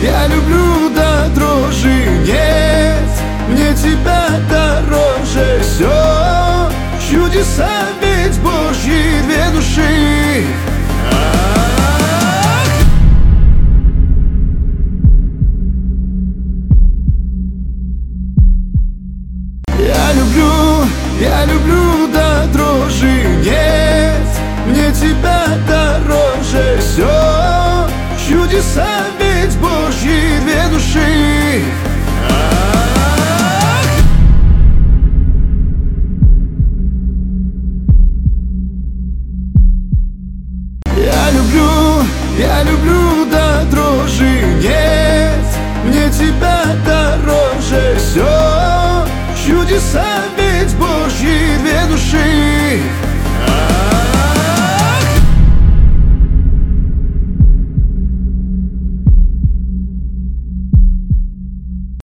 я люблю до дрожи. Нет, мне тебя дороже. Все чудеса, ведь Божьи две души. Я люблю до дрожи. Нет, мне тебя дороже. Все чудеса, ведь Божьи две души.